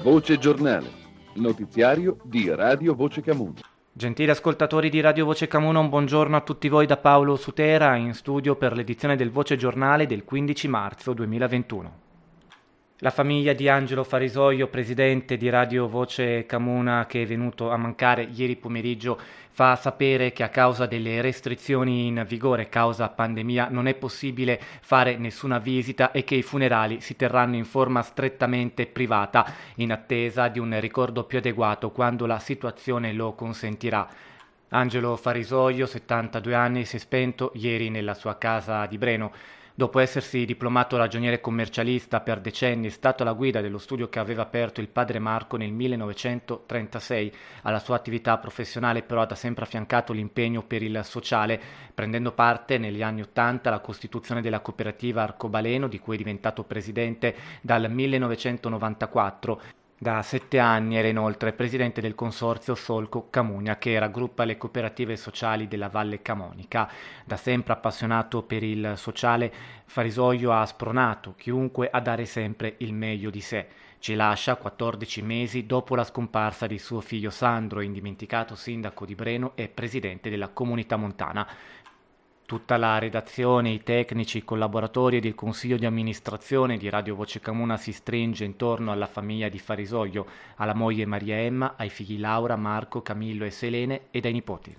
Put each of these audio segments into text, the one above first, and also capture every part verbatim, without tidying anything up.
Voce Giornale, notiziario di Radio Voce Camuno. Gentili ascoltatori di Radio Voce Camuno, un buongiorno a tutti voi da Paolo Sutera, in studio per l'edizione del Voce Giornale del quindici marzo duemilaventuno. La famiglia di Angelo Farisoglio, presidente di Radio Voce Camuna, che è venuto a mancare ieri pomeriggio, fa sapere che a causa delle restrizioni in vigore, causa pandemia, non è possibile fare nessuna visita e che i funerali si terranno in forma strettamente privata, in attesa di un ricordo più adeguato quando la situazione lo consentirà. Angelo Farisoglio, settantadue anni, si è spento ieri nella sua casa di Breno. Dopo essersi diplomato ragioniere commercialista per decenni, è stato alla guida dello studio che aveva aperto il padre Marco nel millenovecentotrentasei. Alla sua attività professionale però ha da sempre affiancato l'impegno per il sociale, prendendo parte negli anni Ottanta alla costituzione della cooperativa Arcobaleno, di cui è diventato presidente dal millenovecentonovantaquattro. Da sette anni era inoltre presidente del consorzio Solco Camugna, che raggruppa le cooperative sociali della Valle Camonica. Da sempre appassionato per il sociale, Farisoglio ha spronato chiunque a dare sempre il meglio di sé. Ci lascia quattordici mesi dopo la scomparsa di suo figlio Sandro, indimenticato sindaco di Breno e presidente della comunità montana. Tutta la redazione, i tecnici, i collaboratori ed il consiglio di amministrazione di Radio Voce Camuna si stringe intorno alla famiglia di Farisoglio, alla moglie Maria Emma, ai figli Laura, Marco, Camillo e Selene ed ai nipoti.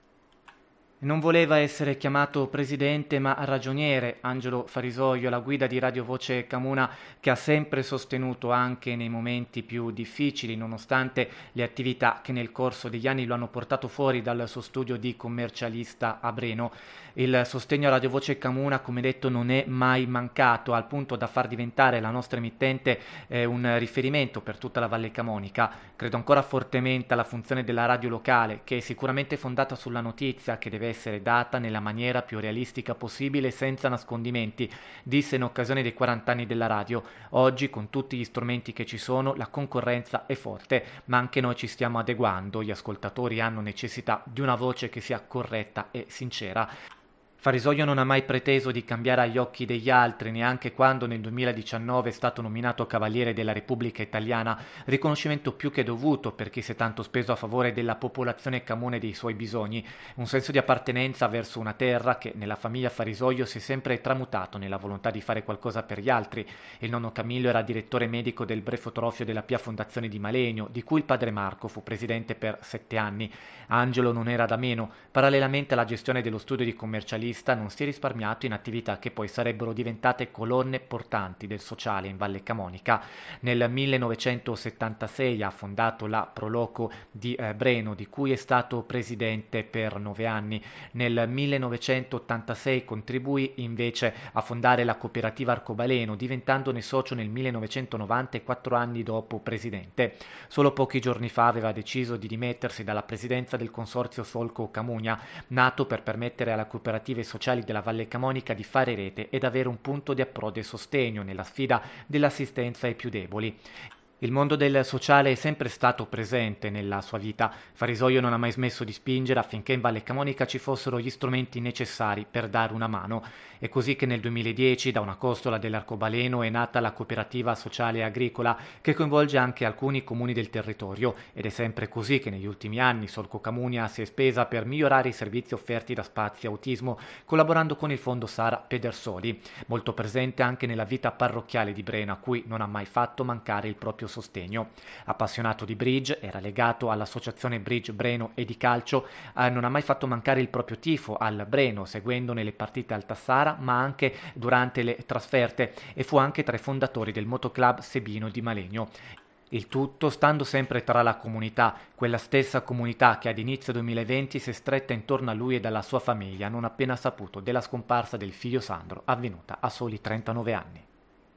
Non voleva essere chiamato presidente ma ragioniere Angelo Farisoglio, alla guida di Radio Voce Camuna, che ha sempre sostenuto anche nei momenti più difficili, nonostante le attività che nel corso degli anni lo hanno portato fuori dal suo studio di commercialista a Breno. Il sostegno a Radio Voce Camuna, come detto, non è mai mancato, al punto da far diventare la nostra emittente eh, un riferimento per tutta la Valle Camonica. Credo ancora fortemente alla funzione della radio locale, che è sicuramente fondata sulla notizia, che deve essere data nella maniera più realistica possibile, senza nascondimenti, disse in occasione dei quaranta anni della radio. Oggi, con tutti gli strumenti che ci sono, la concorrenza è forte, ma anche noi ci stiamo adeguando. Gli ascoltatori hanno necessità di una voce che sia corretta e sincera. Farisoglio non ha mai preteso di cambiare agli occhi degli altri, neanche quando nel duemiladiciannove è stato nominato Cavaliere della Repubblica Italiana, riconoscimento più che dovuto per chi si è tanto speso a favore della popolazione camune e dei suoi bisogni, un senso di appartenenza verso una terra che nella famiglia Farisoglio si è sempre tramutato nella volontà di fare qualcosa per gli altri. Il nonno Camillo era direttore medico del Brefotrofio della Pia Fondazione di Malegno, di cui il padre Marco fu presidente per sette anni. Angelo non era da meno. Parallelamente alla gestione dello studio di commercialista, non si è risparmiato in attività che poi sarebbero diventate colonne portanti del sociale in Valle Camonica. Nel millenovecentosettantasei ha fondato la Proloco di eh, Breno, di cui è stato presidente per nove anni. Nel millenovecentottantasei contribuì invece a fondare la cooperativa Arcobaleno, diventandone socio nel millenovecentonovanta e quattro anni dopo presidente. Solo pochi giorni fa aveva deciso di dimettersi dalla presidenza del consorzio Solco Camugna, nato per permettere alle cooperative sociali della Valle Camonica di fare rete ed avere un punto di approdo e sostegno nella sfida dell'assistenza ai più deboli. Il mondo del sociale è sempre stato presente nella sua vita. Farisoglio non ha mai smesso di spingere affinché in Valle Camonica ci fossero gli strumenti necessari per dare una mano. È così che nel duemiladieci, da una costola dell'Arcobaleno, è nata la cooperativa sociale agricola, che coinvolge anche alcuni comuni del territorio, ed è sempre così che negli ultimi anni Solco Camugna si è spesa per migliorare i servizi offerti da Spazi Autismo, collaborando con il fondo Sara Pedersoli, molto presente anche nella vita parrocchiale di Breno, a cui non ha mai fatto mancare il proprio sostegno. Appassionato di bridge, era legato all'associazione Bridge Breno e di calcio, eh, non ha mai fatto mancare il proprio tifo al Breno, seguendone le partite al Tassara, ma anche durante le trasferte, e fu anche tra i fondatori del motoclub Sebino di Malegno. Il tutto stando sempre tra la comunità, quella stessa comunità che ad inizio duemilaventi si è stretta intorno a lui e alla sua famiglia, non appena saputo della scomparsa del figlio Sandro, avvenuta a soli trentanove anni.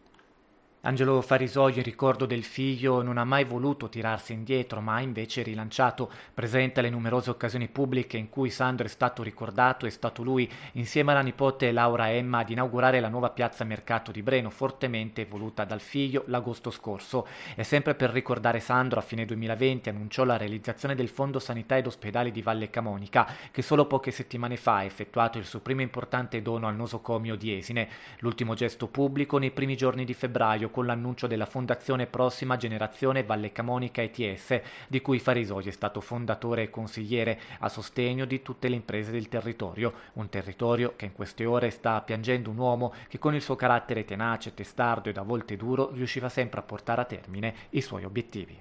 Angelo Farisoglio, in ricordo del figlio, non ha mai voluto tirarsi indietro, ma ha invece rilanciato. Presente alle numerose occasioni pubbliche in cui Sandro è stato ricordato, è stato lui, insieme alla nipote Laura Emma, ad inaugurare la nuova piazza Mercato di Breno, fortemente voluta dal figlio l'agosto scorso. E sempre per ricordare Sandro, a fine duemilaventi annunciò la realizzazione del Fondo Sanità ed Ospedali di Valle Camonica, che solo poche settimane fa ha effettuato il suo primo importante dono al nosocomio di Esine, l'ultimo gesto pubblico nei primi giorni di febbraio, con l'annuncio della fondazione Prossima Generazione Valle Camonica E T S, di cui Farisoi è stato fondatore e consigliere a sostegno di tutte le imprese del territorio, un territorio che in queste ore sta piangendo un uomo che con il suo carattere tenace, testardo ed a volte duro riusciva sempre a portare a termine i suoi obiettivi.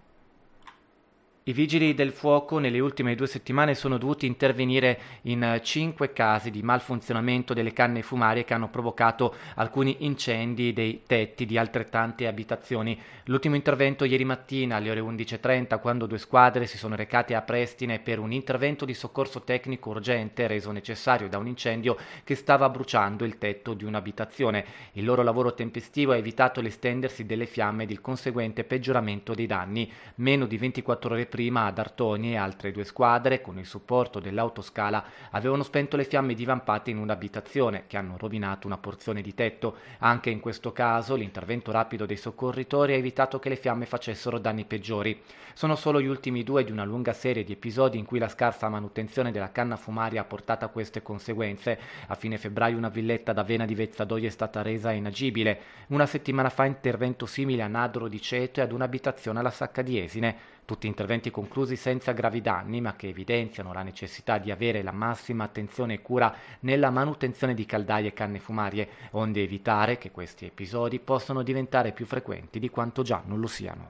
I vigili del fuoco nelle ultime due settimane sono dovuti intervenire in cinque casi di malfunzionamento delle canne fumarie che hanno provocato alcuni incendi dei tetti di altrettante abitazioni. L'ultimo intervento ieri mattina alle ore undici e trenta, quando due squadre si sono recate a Prestine per un intervento di soccorso tecnico urgente reso necessario da un incendio che stava bruciando il tetto di un'abitazione. Il loro lavoro tempestivo ha evitato l'estendersi delle fiamme ed il conseguente peggioramento dei danni. Meno di ventiquattro ore prima ad Artoni e altre due squadre, con il supporto dell'autoscala, avevano spento le fiamme divampate in un'abitazione che hanno rovinato una porzione di tetto. Anche in questo caso l'intervento rapido dei soccorritori ha evitato che le fiamme facessero danni peggiori. Sono solo gli ultimi due di una lunga serie di episodi in cui la scarsa manutenzione della canna fumaria ha portato a queste conseguenze. A fine febbraio una villetta da Vena di Vezzadoia è stata resa inagibile. Una settimana fa intervento simile a Nadro di Ceto e ad un'abitazione alla Sacca di Esine. Tutti interventi conclusi senza gravi danni, ma che evidenziano la necessità di avere la massima attenzione e cura nella manutenzione di caldaie e canne fumarie, onde evitare che questi episodi possano diventare più frequenti di quanto già non lo siano.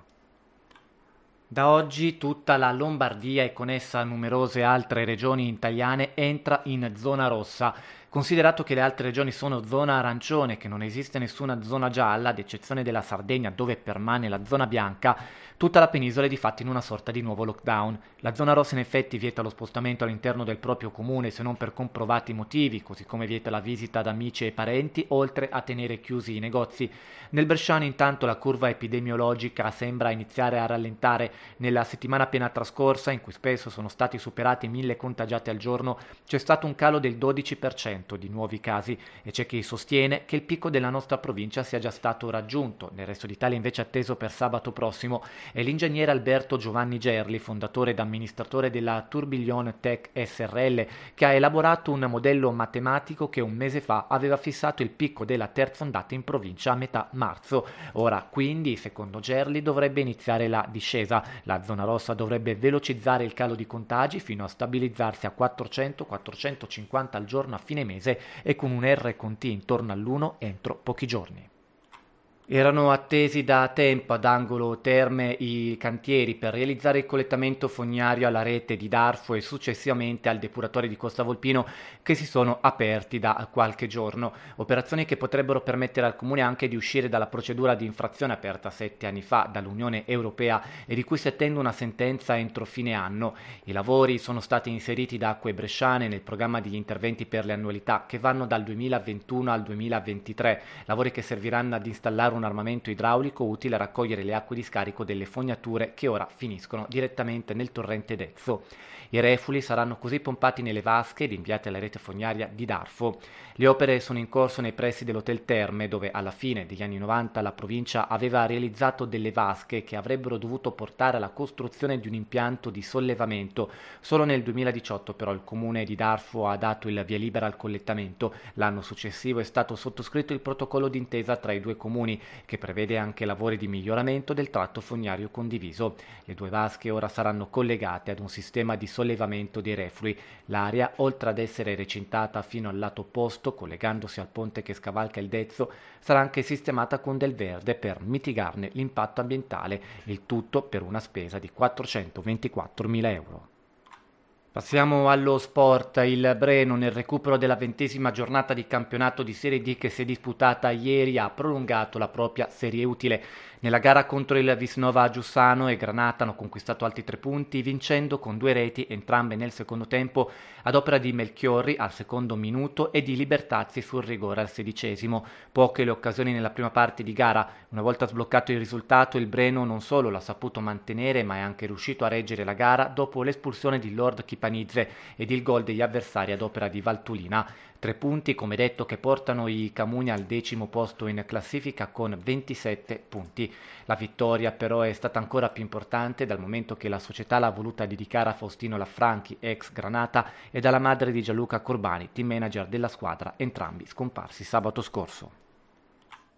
Da oggi tutta la Lombardia e con essa numerose altre regioni italiane entra in zona rossa. Considerato che le altre regioni sono zona arancione, che non esiste nessuna zona gialla, ad eccezione della Sardegna dove permane la zona bianca, tutta la penisola è di fatto in una sorta di nuovo lockdown. La zona rossa in effetti vieta lo spostamento all'interno del proprio comune se non per comprovati motivi, così come vieta la visita ad amici e parenti, oltre a tenere chiusi i negozi. Nel Bresciano intanto la curva epidemiologica sembra iniziare a rallentare. Nella settimana appena trascorsa, in cui spesso sono stati superati mille contagiati al giorno, c'è stato un calo del dodici per cento di nuovi casi e c'è chi sostiene che il picco della nostra provincia sia già stato raggiunto. Nel resto d'Italia invece atteso per sabato prossimo è l'ingegnere Alberto Giovanni Gerli, fondatore ed amministratore della Tourbillon Tech S R L, che ha elaborato un modello matematico che un mese fa aveva fissato il picco della terza ondata in provincia a metà marzo. Ora quindi, secondo Gerli, dovrebbe iniziare la discesa. La zona rossa dovrebbe velocizzare il calo di contagi fino a stabilizzarsi a quattrocento quattrocentocinquanta al giorno a fine mese e con un R con T intorno all'uno entro pochi giorni. Erano attesi da tempo ad Angolo Terme i cantieri per realizzare il collettamento fognario alla rete di Darfo e successivamente al depuratore di Costa Volpino, che si sono aperti da qualche giorno. Operazioni che potrebbero permettere al Comune anche di uscire dalla procedura di infrazione aperta sette anni fa dall'Unione Europea e di cui si attende una sentenza entro fine anno. I lavori sono stati inseriti da Acque Bresciane nel programma di interventi per le annualità che vanno dal duemilaventuno al duemilaventitré, lavori che serviranno ad installare un armamento idraulico utile a raccogliere le acque di scarico delle fognature che ora finiscono direttamente nel torrente Dezzo. I reflui saranno così pompati nelle vasche ed inviati alla rete fognaria di Darfo. Le opere sono in corso nei pressi dell'Hotel Terme, dove alla fine degli anni novanta la provincia aveva realizzato delle vasche che avrebbero dovuto portare alla costruzione di un impianto di sollevamento. Solo nel duemiladiciotto però il comune di Darfo ha dato il via libera al collettamento. L'anno successivo è stato sottoscritto il protocollo d'intesa tra i due comuni, che prevede anche lavori di miglioramento del tratto fognario condiviso. Le due vasche ora saranno collegate ad un sistema di sollevamento dei reflui. L'area, oltre ad essere recintata fino al lato opposto, collegandosi al ponte che scavalca il Dezzo, sarà anche sistemata con del verde per mitigarne l'impatto ambientale, il tutto per una spesa di quattrocentoventiquattromila euro. Passiamo allo sport. Il Breno, nel recupero della ventesima giornata di campionato di Serie D che si è disputata ieri, ha prolungato la propria serie utile. Nella gara contro il Visnova Giussano e Granata hanno conquistato altri tre punti, vincendo con due reti, entrambe nel secondo tempo, ad opera di Melchiorri al secondo minuto e di Libertazzi sul rigore al sedicesimo. Poche le occasioni nella prima parte di gara. Una volta sbloccato il risultato, il Breno non solo l'ha saputo mantenere, ma è anche riuscito a reggere la gara dopo l'espulsione di Lord Chipanizze ed il gol degli avversari ad opera di Valtulina. Tre punti, come detto, che portano i Camugne al decimo posto in classifica con ventisette punti. La vittoria però è stata ancora più importante dal momento che la società l'ha voluta dedicare a Faustino Laffranchi, ex Granata, e alla madre di Gianluca Corbani, team manager della squadra, entrambi scomparsi sabato scorso.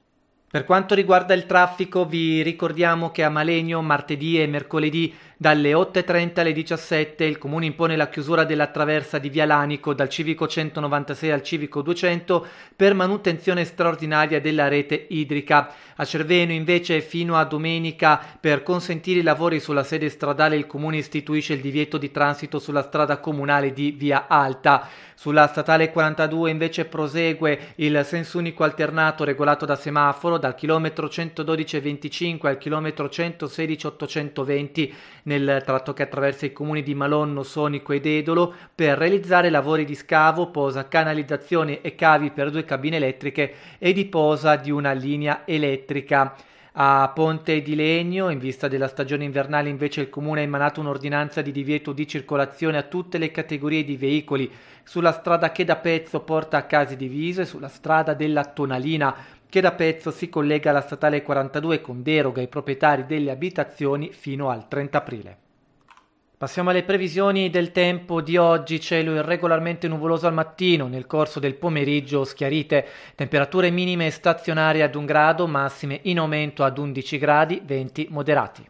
Per quanto riguarda il traffico, vi ricordiamo che a Malegno martedì e mercoledì dalle otto e trenta alle diciassette il Comune impone la chiusura della traversa di Via Lanico dal civico centonovantasei al civico duecento per manutenzione straordinaria della rete idrica. A Cerveno invece fino a domenica per consentire i lavori sulla sede stradale il Comune istituisce il divieto di transito sulla strada comunale di Via Alta. Sulla statale quarantadue invece prosegue il senso unico alternato regolato da semaforo dal chilometro centododici e venticinque al chilometro centosedici e ottocentoventi nel tratto che attraversa i comuni di Malonno, Sonico ed Edolo per realizzare lavori di scavo, posa, canalizzazione e cavi per due cabine elettriche e di posa di una linea elettrica. A Ponte di Legno, in vista della stagione invernale, invece il Comune ha emanato un'ordinanza di divieto di circolazione a tutte le categorie di veicoli sulla strada che da Pezzo porta a Casi di Viso e sulla strada della Tonalina che da Pezzo si collega alla statale quarantadue con deroga ai proprietari delle abitazioni fino al trenta aprile. Passiamo alle previsioni del tempo di oggi. Cielo irregolarmente nuvoloso al mattino, nel corso del pomeriggio schiarite, temperature minime stazionarie ad un grado, massime in aumento ad undici gradi, venti moderati.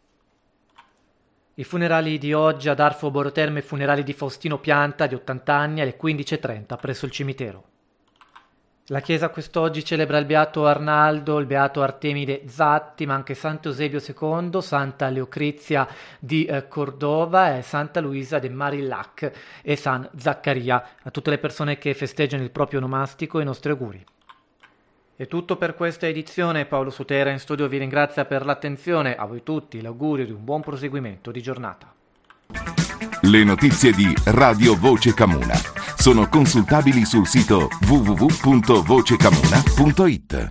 I funerali di oggi ad Arfo Boroterme, funerali di Faustino Pianta di ottanta anni alle quindici e trenta presso il cimitero. La Chiesa quest'oggi celebra il Beato Arnaldo, il Beato Artemide Zatti, ma anche Sant'Eusebio secondo, Santa Leocrizia di eh, Cordova, e Santa Luisa de Marillac e San Zaccaria. A tutte le persone che festeggiano il proprio onomastico i nostri auguri. È tutto per questa edizione. Paolo Sutera in studio vi ringrazia per l'attenzione. A voi tutti l'augurio di un buon proseguimento di giornata. Le notizie di Radio Voce Camuna sono consultabili sul sito w w w punto voce camuna punto i t.